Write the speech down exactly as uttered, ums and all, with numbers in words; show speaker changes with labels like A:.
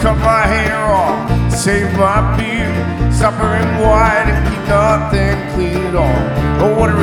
A: cut my hair off, save my beard, stop wearing white and keep nothing clean at all. Oh, what a